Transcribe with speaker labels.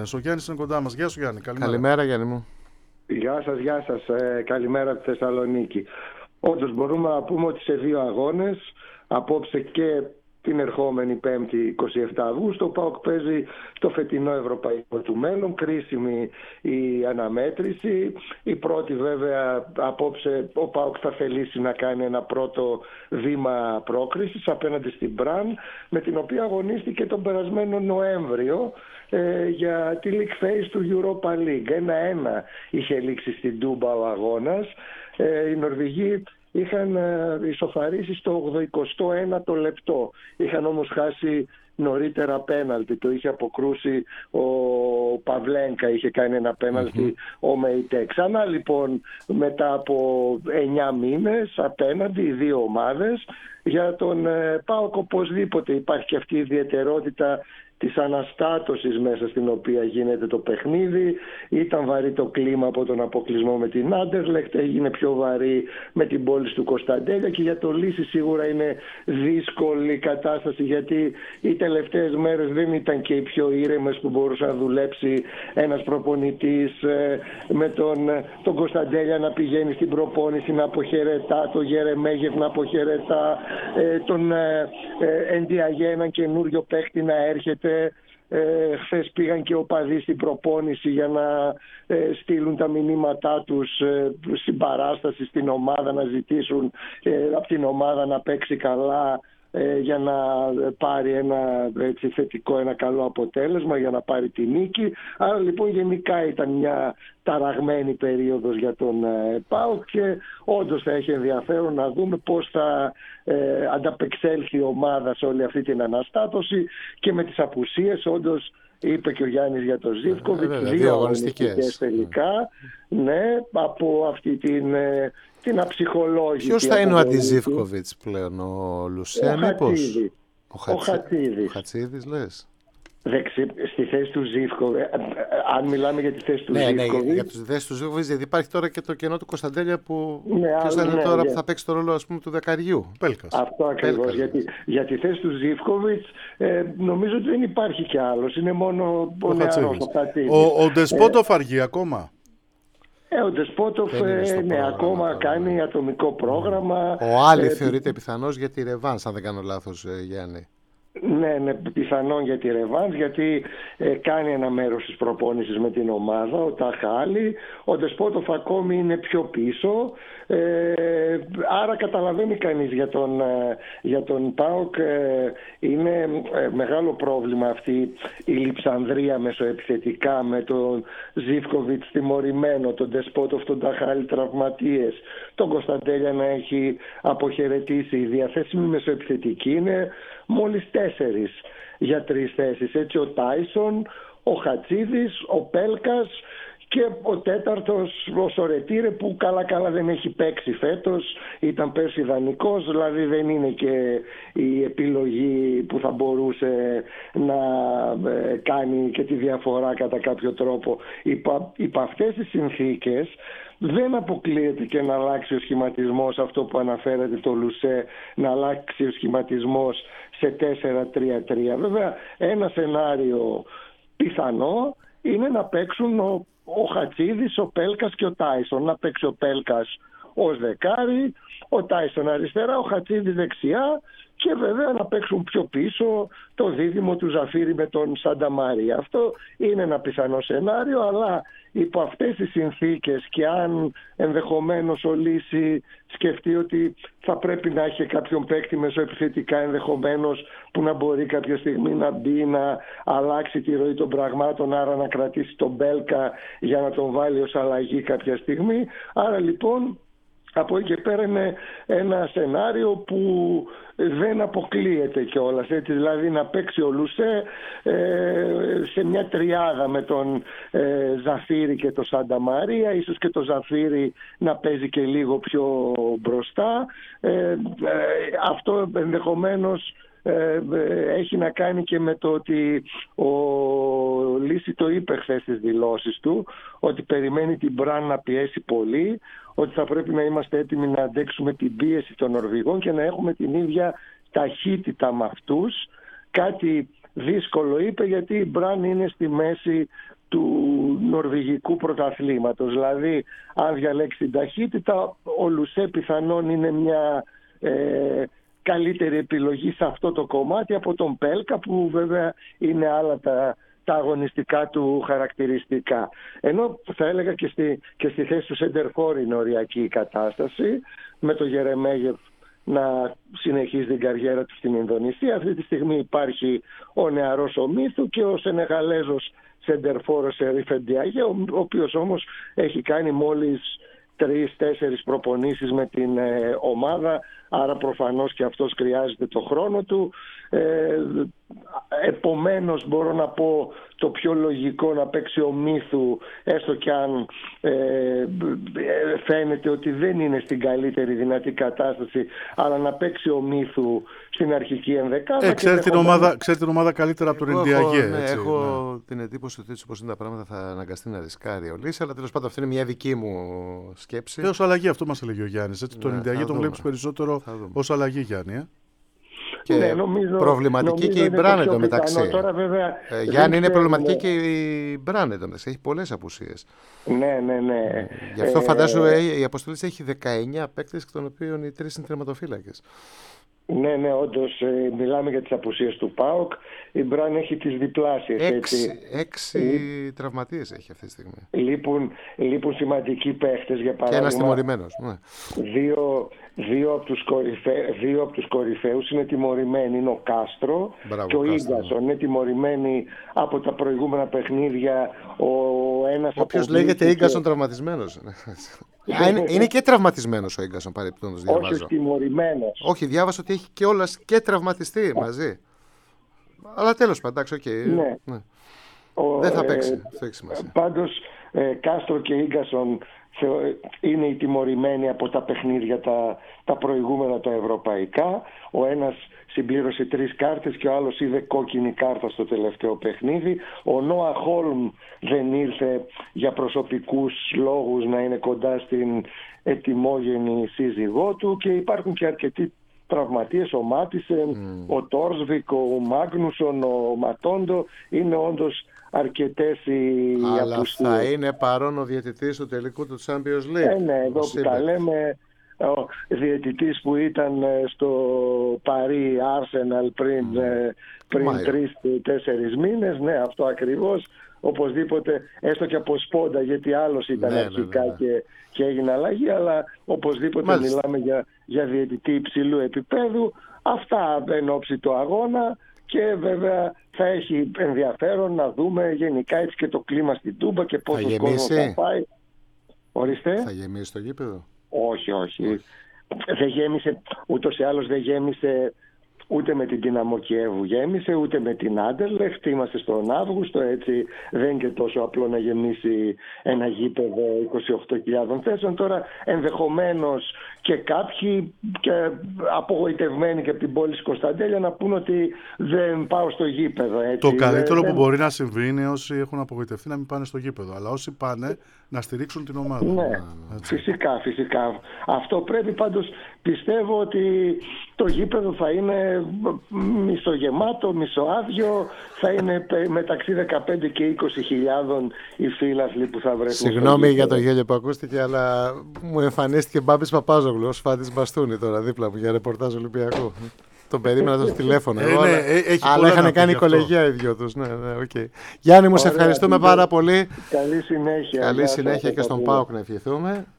Speaker 1: Έλληνες. Ο Γιάννης είναι κοντά μας. Γεια σου Γιάννη, καλημέρα.
Speaker 2: Καλημέρα Γιάννη μου.
Speaker 3: Γεια σας. Καλημέρα από τη Θεσσαλονίκη. Όντως μπορούμε να πούμε ότι σε 2 αγώνες, απόψε και την ερχόμενη 5η 27 Αυγούστου, ο ΠΑΟΚ παίζει το φετινό ευρωπαϊκό του μέλλον. Κρίσιμη η αναμέτρηση. Η πρώτη βέβαια απόψε ο ΠΑΟΚ θα θελήσει να κάνει ένα πρώτο βήμα πρόκρισης απέναντι στην Μπραν, με την οποία αγωνίστηκε τον περασμένο Νοέμβριο για τη League Phase του Europa League. 1-1 είχε λήξει στην Τούμπα ο αγώνας. Οι Νορβηγοί είχαν ισοφαρίσει στο 89ο λεπτό. Είχαν όμως χάσει νωρίτερα πέναλτι. Το είχε αποκρούσει ο Παυλένκα, είχε κάνει ένα πέναλτι ο Μεϊτέ. Ξανά λοιπόν μετά από 9 μήνες απέναντι οι δύο ομάδες. Για τον ΠΑΟΚ οπωσδήποτε υπάρχει και αυτή η ιδιαιτερότητα της αναστάτωσης μέσα στην οποία γίνεται το παιχνίδι. Ήταν βαρύ το κλίμα από τον αποκλεισμό με την Άντερλεχτ, έγινε πιο βαρύ με την πόλη του Κωνσταντέλια, και για το Λύση σίγουρα είναι δύσκολη κατάσταση, γιατί οι τελευταίες μέρες δεν ήταν και οι πιο ήρεμες που μπορούσε να δουλέψει ένας προπονητής, με τον Κωνσταντέλια να πηγαίνει στην προπόνηση να αποχαιρετά, τον Γερεμέγεφ να αποχαιρετά, τον Εντιαγέ, έναν καινούριο παίκτη να έρχεται. Χθες πήγαν και οπαδοί στην προπόνηση για να στείλουν τα μηνύματά τους στην παράσταση, στην ομάδα, να ζητήσουν από την ομάδα να παίξει καλά, για να πάρει ένα θετικό, ένα καλό αποτέλεσμα, για να πάρει τη νίκη. Άρα λοιπόν γενικά ήταν μια ταραγμένη περίοδος για τον ΠΑΟΚ, και όντως θα έχει ενδιαφέρον να δούμε πώς θα ανταπεξέλθει η ομάδα σε όλη αυτή την αναστάτωση και με τις απουσίες. Όντως είπε και ο Γιάννης για τον Ζίβκοβιτς, 2 αγωνιστικές τελικά, ναι, από αυτή την αψυχολόγηση.
Speaker 2: Ποιος θα είναι ο αντιζίβκοβιτς πλέον, ο Λουσέ μήπως? Ο Χατσίδης λες?
Speaker 3: Στη θέση του Ζίβκοβιτς, αν μιλάμε για τη θέση του Ζίβκοβιτς.
Speaker 2: Ναι, για τη θέση του Ζίβκοβιτς, γιατί υπάρχει τώρα και το κενό του Κωνσταντέλια που ποιος θα είναι τώρα που θα παίξει το ρόλο, ας πούμε, του δεκαριού?
Speaker 1: Πέλκας.
Speaker 3: Αυτό ακριβώς. Για τη θέση του Ζίβκοβιτς νομίζω ότι δεν υπάρχει κι άλλος. Είναι μόνο ο νεαρός, ο Χατσίδης.
Speaker 1: Ο Ντεσπότοφ αργεί ακόμα.
Speaker 3: Ο Ντεσπότοφ ακόμα κάνει ατομικό πρόγραμμα.
Speaker 2: Ο Άλλη θεωρείται πιθανός για τη ρεβάνς, αν δεν κάνω λάθος, Γιάννη.
Speaker 3: Ναι, πιθανόν για τη ρεβάνς, γιατί κάνει ένα μέρος της προπόνησης με την ομάδα, ο Ταχάλη. Ο Ντεσπότοφ ακόμη είναι πιο πίσω, άρα καταλαβαίνει κανείς για τον ΠΑΟΚ είναι μεγάλο πρόβλημα αυτή η λειψανδρία μεσοεπιθετικά, με τον Ζίβκοβιτς τιμωρημένο, τον Ντεσπότοφ, τον Ταχάλη τραυματίες, τον Κωνσταντέλια να έχει αποχαιρετήσει. Η διαθέσιμη μεσοεπιθετική είναι μόλις 4 για 3 θέσεις. Έτσι ο Τάισον, ο Χατσίδης, ο Πέλκας και ο τέταρτος, ο Σορετήρε, που καλά δεν έχει παίξει φέτος, ήταν πέρσι δανεικός, δηλαδή δεν είναι και η επιλογή που θα μπορούσε να κάνει και τη διαφορά κατά κάποιο τρόπο. Υπό αυτές τις συνθήκες δεν αποκλείεται και να αλλάξει ο σχηματισμός, αυτό που αναφέρατε το Λουσέ, να αλλάξει ο σχηματισμός σε 4-3-3. Βέβαια ένα σενάριο πιθανό είναι να παίξουν ο Χατσίδης, ο Πέλκας και ο Τάισον. Να παίξει ο Πέλκας ως δεκάρι, ο Τάισον αριστερά, ο Χατσίδης δεξιά, και βέβαια να παίξουν πιο πίσω το δίδυμο του Ζαφίρι με τον Σανταμάρη. Αυτό είναι ένα πιθανό σενάριο, αλλά υπό αυτές τις συνθήκες, και αν ενδεχομένως ο Λύση σκεφτεί ότι θα πρέπει να έχει κάποιον παίκτη μεσοεπιθετικά ενδεχομένως που να μπορεί κάποια στιγμή να μπει, να αλλάξει τη ροή των πραγμάτων, άρα να κρατήσει τον Μπέλκα για να τον βάλει ως αλλαγή κάποια στιγμή. Άρα λοιπόν από εκεί και πέρα είναι ένα σενάριο που δεν αποκλείεται κιόλας, έτσι, δηλαδή να παίξει ο Λουσέ σε μια τριάδα με τον Ζαφίρι και τον Σάντα Μαρία, ίσως και τον Ζαφίρι να παίζει και λίγο πιο μπροστά. Αυτό ενδεχομένως έχει να κάνει και με το ότι ο Λύση το είπε χθες στις δηλώσεις του, ότι περιμένει την Μπραν να πιέσει πολύ, ότι θα πρέπει να είμαστε έτοιμοι να αντέξουμε την πίεση των Νορβηγών και να έχουμε την ίδια ταχύτητα με αυτούς, κάτι δύσκολο, είπε, γιατί η Μπραν είναι στη μέση του νορβηγικού πρωταθλήματος. Δηλαδή, αν διαλέξει την ταχύτητα, ο Λουσέ πιθανόν είναι μια καλύτερη επιλογή σε αυτό το κομμάτι από τον Πέλκα, που βέβαια είναι άλλα τα αγωνιστικά του χαρακτηριστικά. Ενώ θα έλεγα και στη θέση του σεντερφόρ είναι οριακή η κατάσταση, με το Γερεμέγεφ να συνεχίζει την καριέρα του στην Ινδονησία. Αυτή τη στιγμή υπάρχει ο νεαρός ο Μίθου και ο Σενεγαλέζος σεντερφόρ Σερίφ Εντιάγε, ο οποίος όμως έχει κάνει μόλις 3-4 προπονήσεις με την ομάδα, άρα προφανώς και αυτός χρειάζεται το χρόνο του. Επομένως μπορώ να πω το πιο λογικό να παίξει ο Μίθου, έστω και αν φαίνεται ότι δεν είναι στην καλύτερη δυνατή κατάσταση, αλλά να παίξει ο Μίθου στην αρχική ενδεκάδα.
Speaker 1: Ξέρει την ομάδα καλύτερα από τον Εντιαγέ.
Speaker 2: Έχω την εντύπωση ότι έτσι όπως είναι τα πράγματα θα αναγκαστεί να ρισκάρει ο Λύση, αλλά τέλος πάντων αυτή είναι μια δική μου σκέψη.
Speaker 1: Ως αλλαγή, αυτό μας έλεγε ο Γιάννης. Τον Εντιαγέ τον βλέπεις περισσότερο ως αλλαγή, Γιάννη.
Speaker 2: Και προβληματική και η Μπραν εντωμεταξύ. Γιάννη, είναι προβληματική και η Μπραν εντωμεταξύ. Έχει πολλές απουσίες.
Speaker 3: Ναι.
Speaker 2: Γι' αυτό φαντάζομαι η αποστολή έχει 19 παίκτες, εκ των οποίων οι 3 είναι τερματοφύλακες.
Speaker 3: Ναι, όντως μιλάμε για τις απουσίες του ΠΑΟΚ. Η Μπραν έχει τις διπλάσιες.
Speaker 2: 6 τραυματίες έχει αυτή τη στιγμή.
Speaker 3: Λείπουν σημαντικοί παίχτες, για παράδειγμα.
Speaker 2: Και ένας τιμωρημένος. Ναι.
Speaker 3: Δύο από τους κορυφαίους είναι τιμωρημένοι. Είναι ο Κάστρο και ο Ίγκασον. Είναι τιμωρημένοι από τα προηγούμενα παιχνίδια.
Speaker 2: Όποιος λέγεται Ίγκασον τραυματισμένος. Είναι και τραυματισμένος ο Ίγκασον, παρεπτόντως διαβάζω.
Speaker 3: Όχι τιμωρημένος.
Speaker 2: Όχι, διάβασα ότι έχει κιόλας και τραυματιστεί μαζί. Αλλά τέλος πάντων, εντάξει,
Speaker 3: ναι.
Speaker 2: Δεν θα παίξει. Αυτό έχει σημασία.
Speaker 3: Πάντως, Κάστρο και Ίγκασον είναι οι τιμωρημένοι από τα παιχνίδια τα προηγούμενα, τα ευρωπαϊκά. Ο ένας συμπλήρωσε 3 κάρτες και ο άλλος είδε κόκκινη κάρτα στο τελευταίο παιχνίδι. Ο Νόα Χόλμ δεν ήρθε για προσωπικούς λόγους, να είναι κοντά στην ετοιμόγενη σύζυγό του, και υπάρχουν και αρκετοί τραυματίες, ο Μάτισεν, ο Τόρσβικ, ο Μάγνουσον, ο Ματόντο. Είναι όντως αρκετές οι απουσίες.
Speaker 2: Αλλά θα είναι παρόν ο διαιτητής του τελικού του Champions League.
Speaker 3: Ναι, εδώ που τα λέμε, ο διαιτητής που ήταν στο Παρί Arsenal πριν 3-4 μήνες, ναι, αυτό ακριβώς. Οπωσδήποτε, έστω και από σπόντα, γιατί άλλος ήταν αρχικά. Και έγινε αλλαγή, αλλά οπωσδήποτε μιλάμε για διαιτητή υψηλού επίπεδου. Αυτά εν ώψη του αγώνα, και βέβαια θα έχει ενδιαφέρον να δούμε γενικά έτσι και το κλίμα στην Τούμπα και πόσο κόσμο θα πάει. Ορίστε.
Speaker 2: Θα γεμίσει το γήπεδο?
Speaker 3: Όχι. Δεν γέμισε, ούτως ή άλλως δεν γέμισε ούτε με την Δυναμό Κιέβου γέμισε, ούτε με την Άντερλεχτ. Είμαστε στον Αύγουστο, έτσι δεν είναι και τόσο απλό να γεμίσει ένα γήπεδο 28.000 θέσεων. Τώρα ενδεχομένως και κάποιοι και απογοητευμένοι και από την πόλη της Κωνσταντέλια να πούν ότι δεν πάω στο γήπεδο. Έτσι.
Speaker 1: Το καλύτερο που μπορεί να συμβεί είναι όσοι έχουν απογοητευτεί να μην πάνε στο γήπεδο, αλλά όσοι πάνε να στηρίξουν την ομάδα.
Speaker 3: Ναι, φυσικά. Αυτό πρέπει. Πάντως πιστεύω ότι το γήπεδο θα είναι μισογεμάτο, μισοάδιο, θα είναι μεταξύ 15 και 20.000 οι φίλαθλοι που θα βρεθούν.
Speaker 2: Συγγνώμη για το γέλιο που ακούστηκε, αλλά μου εμφανίστηκε Μπάμπης Παπάζογλου ως φάτης μπαστούνι τώρα δίπλα μου για ρεπορτάζ Ολυμπιακού. Τον περίμενα το τηλέφωνο. Αλλά είχαν κάνει κολεγιά οι δυο τους. Ναι, okay. Γιάννη μου, σε ευχαριστούμε πάρα πολύ.
Speaker 3: Καλή συνέχεια.
Speaker 2: Καλή συνέχεια και στον ΠΑΟΚ να ευχηθούμε.